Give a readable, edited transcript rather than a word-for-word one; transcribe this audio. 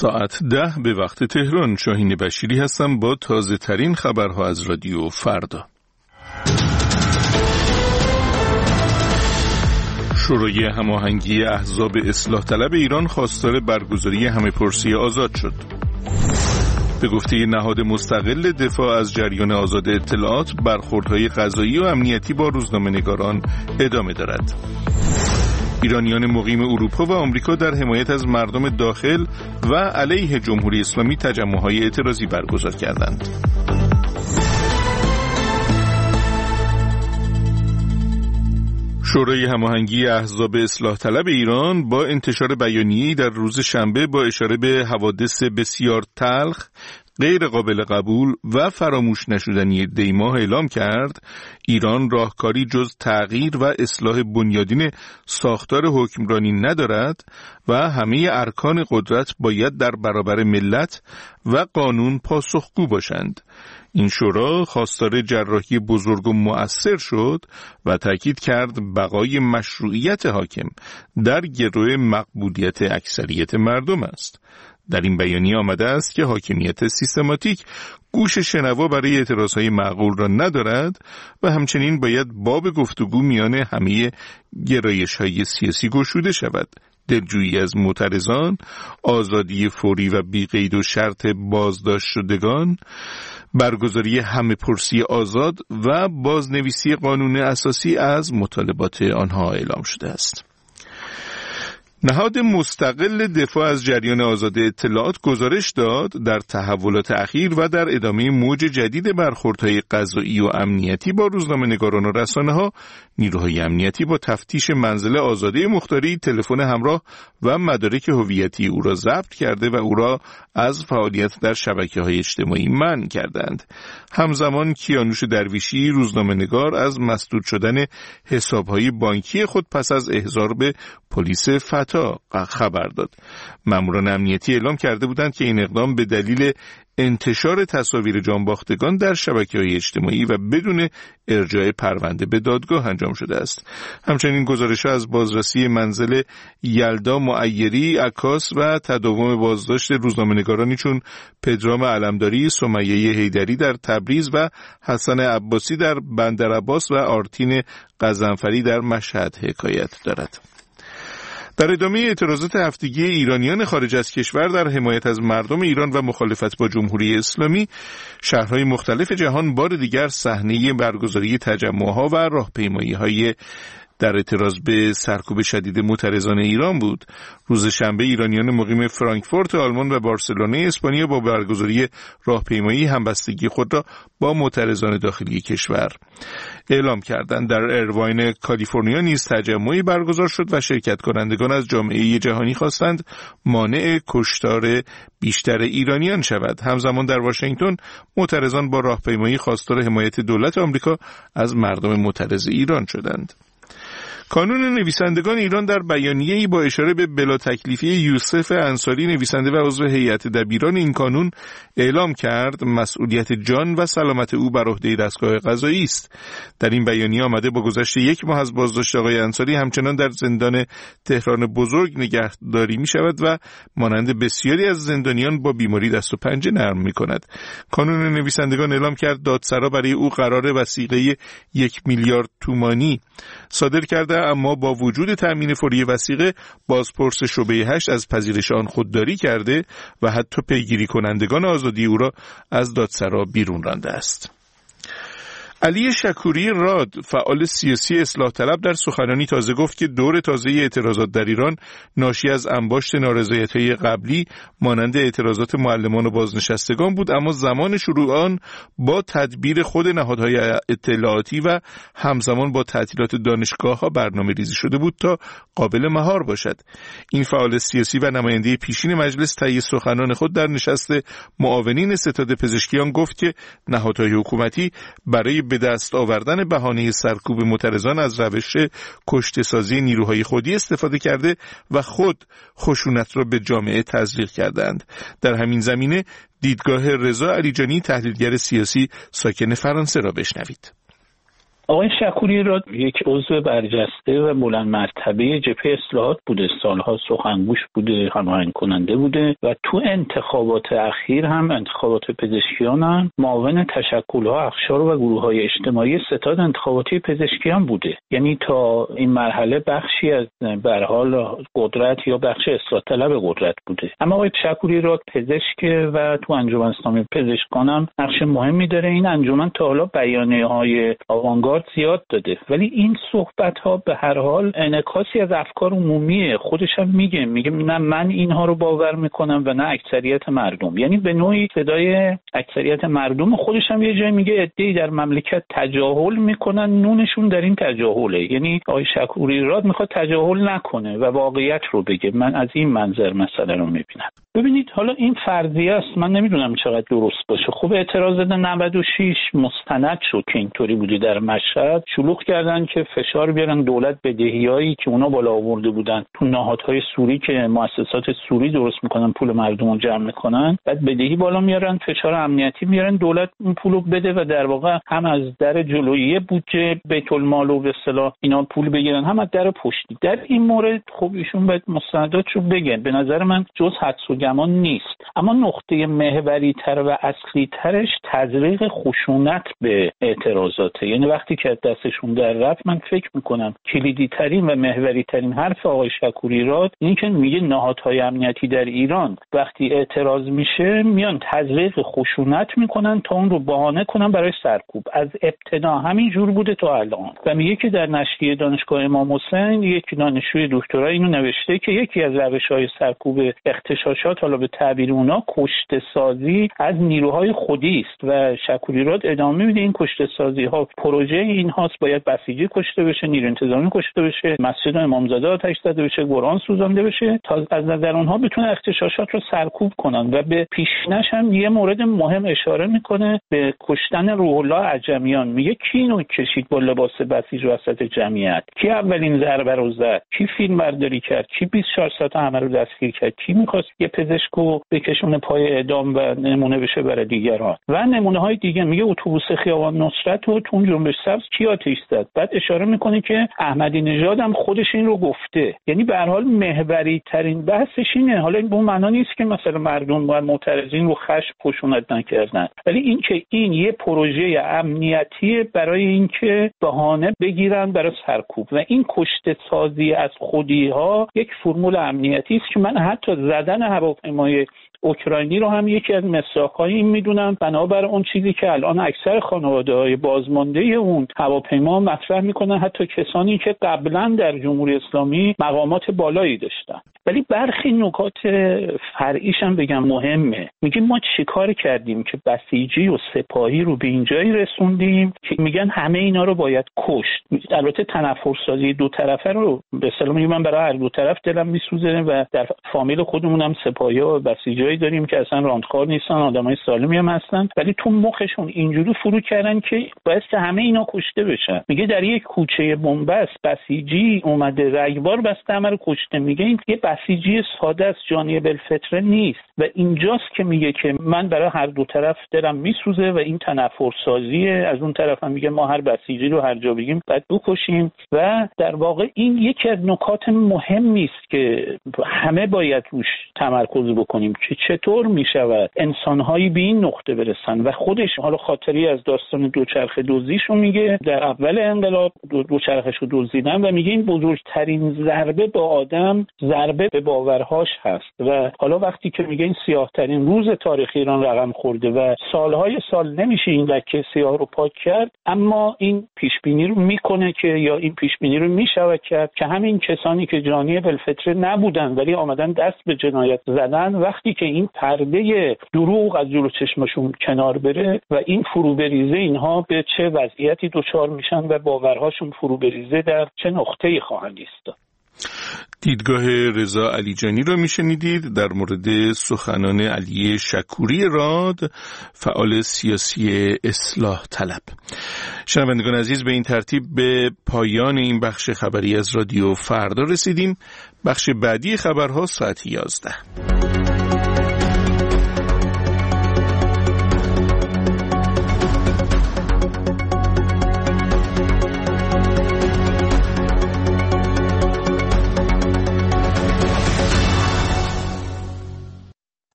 ساعت 10 به وقت تهران. شاهین بشیری هستم با تازه ترین خبرها از رادیو فردا. شورای هماهنگی احزاب اصلاح طلب ایران خواستار برگزاری همه‌پرسی آزاد شد. به گفته نهاد مستقل دفاع از جریان آزاد اطلاعات، برخوردهای قضایی و امنیتی با روزنامه‌نگاران ادامه دارد. ایرانیان مقیم اروپا و آمریکا در حمایت از مردم داخل و علیه جمهوری اسلامی تجمع‌های اعتراضی برگزار کردند. شورای هماهنگی احزاب اصلاح طلب ایران با انتشار بیانیه‌ای در روز شنبه با اشاره به حوادث بسیار تلخ، غیر قابل قبول و فراموش نشدنی دیماه اعلام کرد ایران راهکاری جز تغییر و اصلاح بنیادین ساختار حکمرانی ندارد و همه ارکان قدرت باید در برابر ملت و قانون پاسخگو باشند. این شورا خواستار جراحی بزرگ و مؤثر شد و تاکید کرد بقای مشروعیت حاکم در گرو مقبولیت اکثریت مردم است. در این بیانیه آمده است که حاکمیت سیستماتیک گوش شنوا برای اعتراضهای معقول را ندارد و همچنین باید باب گفتگو میان همه گرایش‌های سیاسی گشوده شود. دلجویی از معترضان، آزادی فوری و بی‌قید و شرط بازداشت شدگان، برگزاری همه‌پرسی آزاد و بازنویسی قانون اساسی از مطالبات آنها اعلام شده است. نهاد مستقل دفاع از جریان آزاد اطلاعات گزارش داد در تحولات اخیر و در ادامه موج جدید برخوردهای قضایی و امنیتی با روزنامه‌نگاران و رسانه‌ها، نیروهای امنیتی با تفتیش منزل آزاده مختاری تلفن همراه و مدارک هویتی او را ضبط کرده و او را از فعالیت در شبکه‌های اجتماعی منع کردند. همزمان کیانوش درویشی، روزنامه‌نگار، از مسدود شدن حساب‌های بانکی خود پس از احضار به پلیس فتا خبر داد. ماموران امنیتی اعلام کرده بودند که این اقدام به دلیل انتشار تصاویر جانباختگان در شبکه‌های اجتماعی و بدون ارجاع پرونده به دادگاه انجام شده است. همچنین گزارش‌ها از بازرسی منزل یلدا معیری، عکاس و تداوم بازداشت روزنامه‌نگارانی چون پدرام علمداری، سمیه حیدری در تبریز و حسن عباسی در بندرعباس و آرتین قزنفری در مشهد حکایت دارد. در ادامه اعتراضات هفتگی ایرانیان خارج از کشور در حمایت از مردم ایران و مخالفت با جمهوری اسلامی، شهرهای مختلف جهان بار دیگر صحنه برگزاری تجمع‌ها و راهپیمایی‌های در اعتراض به سرکوب شدید معترضان ایران بود. روز شنبه ایرانیان مقیم فرانکفورت آلمان و بارسلونه اسپانیا با برگزاری راهپیمایی همبستگی خود را با معترضان داخلی کشور اعلام کردند. در ایرواین کالیفرنیا نیز تجمعی برگزار شد و شرکت کنندگان از جامعه جهانی خواستند مانع کشتار بیشتر ایرانیان شود. همزمان در واشنگتن معترضان با راهپیمایی خواستار حمایت دولت آمریکا از مردم معترض ایران شدند. کانون نویسندگان ایران در بیانیه‌ای با اشاره به بلا تکلیفی یوسف انصاری، نویسنده و عضو هیئت دبیران این کانون، اعلام کرد مسئولیت جان و سلامت او بر عهده دستگاه قضایی است. در این بیانیه آمده با گذشت 1 ماه از بازداشت آقای انصاری همچنان در زندان تهران بزرگ نگهداری می شود و مانند بسیاری از زندانیان با بیماری دست و پنجه نرم می کند. کانون نویسندگان اعلام کرد دادسرا برای او قرار وثیقه 1 میلیارد تومانی صادر کرده، اما با وجود تأمین فوری وثیقه بازپرس شعبه 8 از پذیرش آن خودداری کرده و حتی پیگیری کنندگان آزادی او را از دادسرا بیرون رانده است. علی شکوری راد، فعال سیاسی اصلاح طلب، در سخنرانی تازه گفت که دور تازه اعتراضات در ایران ناشی از انباشت نارضایتی‌های قبلی مانند اعتراضات معلمان و بازنشستگان بود، اما زمان شروع آن با تدبیر خود نهادهای اطلاعاتی و همزمان با تعطیلات دانشگاه‌ها برنامه‌ریزی شده بود تا قابل مهار باشد. این فعال سیاسی و نماینده پیشین مجلس طی سخنان خود در نشست معاونین ستاد پزشکیان گفت که نهادهای حکومتی برای به دست آوردن بهانه سرکوب معترضان از روش کشته‌سازی نیروهای خودی استفاده کرده و خود خشونت را به جامعه تزریق کردند. در همین زمینه دیدگاه رضا علیجانی، تحلیلگر سیاسی ساکن فرانسه، را بشنوید. آقای شکوری راد یک عضو برجسته و بلند مرتبه جبهه اصلاحات بوده، سالها سخنگوش بوده، هماهنگ کننده بوده و تو انتخابات اخیر هم انتخابات پزشکیان هم معاون تشکل‌ها، اقشار و گروه‌های اجتماعی ستاد انتخاباتی پزشکیان بوده. یعنی تا این مرحله بخشی از به هر حال قدرت یا بخش اصلاح طلب قدرت بوده. اما آقای شکوری راد پزشک و تو انجمن اسلامی پزشکان هم نقش مهمی داره. این انجمن تا حالا بیانیه‌های آوانگارد زیاد داده، ولی این صحبت‌ها به هر حال انعکاسی از افکار عمومیه. خودش هم میگه نه من اینها رو باور میکنم و نه اکثریت مردم. یعنی به نوعی صدای اکثریت مردم. خودش هم یه جایی میگه عده‌ای در مملکت تجاهل میکنن، نونشون در این تجاهله. یعنی آقای شکوری راد میخواد تجاهل نکنه و واقعیت رو بگه. من از این منظر مسئله رو میبینم. ببینید حالا این فرضیه است، من نمیدونم چقدر درست باشه. خب اعتراضات 96 مستند شد که اینطوری بودی در مشهد، شلوغ کردن که فشار بیارن دولت بدهیایی که اونا بالا آورده بودن تو نهادهای سوری که مؤسسات سوری درست میکنن پول مردم رو جمع میکنن، بعد بدهی بالا میارن، فشار امنیتی میارن دولت اون پولو بده و در واقع هم از در جلویی بودجه بیت المال و به اصطلاح اینا پول بگیرن، هم از در پشتی. در این مورد خب ایشون باید مستنداتشو بگن. به نظر من جز حدس و گمان نیست. اما نقطه محوری تر و اصلی ترش تزریق خشونت به اعتراضاته. یعنی وقتی که دستشون در رفت، من فکر میکنم کلیدی ترین و محوری ترین حرف آقای شکوری راد این که میگه نهادهای امنیتی در ایران وقتی اعتراض میشه میان تزریق خشونت میکنن تا اون رو بهانه کنن برای سرکوب. از ابتدا همین جور بوده تا الان. و میگه که در نشریه دانشگاه امام حسین یک دانشجوی دکترا اینو نوشته که یکی از روش‌های سرکوب اغتشاشات، حالا به تعبیر اونا، کشته سازی از نیروهای خودی است. و شکوری راد ادامه میده این کشته سازی ها پروژه این هاست، باید بسیجی کشته بشه، نیروی انتظامی کشته بشه، مسجد امامزاده آتش زده بشه، قرآن سوزانده بشه تا از نظر اونها بتونه اغتشاشات رو سرکوب کنن. و به پیشینش هم یه مورد مهم اشاره میکنه به کشتن روح الله عجمیان. میگه کی اینو کشید با لباس بسیج وسط جمعیت؟ کی اولین ضربه رو زد؟ کی فیلم برداری کرد؟ کی 24 ساعت همه رو دستگیر کرد؟ کی میخواست یه پزشکو بکشونه پای اعدام و نمونه بشه برای دیگران؟ و نمونه های دیگه میگه اتوبوس خیابان نصرت و تون جنبش سبز کی آتش زد؟ بعد اشاره میکنه که احمدی نژاد هم خودش این رو گفته. یعنی به هر حال محوری ترین بحثش اینه. حالا این به اون معنا نیست که مثلا مردم و معترضین رو خشم خشونت نکردن، ولی این که این یه پروژه امنیتی برای اینکه بهانه بگیرن برای سرکوب و این کشته سازی از خودی ها یک فرمول امنیتی است که من حتی زدن هواپیمای اوکراینی رو هم یکی از مساق‌های این میدونم، بنابر اون چیزی که الان اکثر خانواده‌های بازمانده اون هواپیما مطرح میکنن، حتی کسانی که قبلا در جمهوری اسلامی مقامات بالایی داشتن. ولی برخی نکات فرعیش هم بگم مهمه. میگیم ما چیکار کردیم که بسیجی و سپاهی رو به اینجایی رسوندیم که میگن همه اینا رو باید کشت. البته تنفرسازی دو طرفه رو به اصطلاح میگم من برای هر دو طرف دلم میسوزه و در فامیل خودمون هم سپاهی و بسیجی داریم که اصلا راندخوار نیستن، آدمای سالمی هم هستن، ولی تو مخشون اینجوری فرو کردن که باعث همه اینا کشته بشن. میگه در یک کوچه بنبست بسیجی اومده رگبار بسته همه رو کشته. میگه این یه بسیجی ساده است، جانی بالفطره نیست. و اینجاست که میگه که من برای هر دو طرف دلم میسوزه و این تنفرسازیه. از اون طرف هم میگه ما هر بسیجی رو هر جا بگیم باید بکشیم. و در واقع این یکی از نکات مهمی است که همه باید روش تمرکز بکنیم که چطور میشود انسان‌هایی به این نقطه برسن. و خودش حالا خاطری از داستان دوچرخه دزدیشو میگه، در اول انقلاب دوچرخه‌شو دزدیدن و میگه این بزرگترین ضربه به آدم ضربه به باورهاش هست. و حالا وقتی که میگه این سیاه‌ترین روز تاریخ ایران رقم خورده و سالهای سال نمیشه این لکه سیاه رو پاک کرد، اما این پیشبینی رو میکنه که یا این پیشبینی رو میشود کرد که همین کسانی که جانی بالفطره نبودن ولی آمدن دست به جنایت زدن، وقتی که این پرده دروغ از جلو چشمشون کنار بره و این فرو بریزه، اینها به چه وضعیتی دچار میشن و باورهاشون فرو بریزه در چه نقطه‌ای خواهند ایستاد. دیدگاه رضا علیجانی رو میشنیدید در مورد سخنان علی شکوری راد، فعال سیاسی اصلاح طلب. شنوندگان عزیز، به این ترتیب به پایان این بخش خبری از رادیو فردا رسیدیم. بخش بعدی خبرها ساعت 11.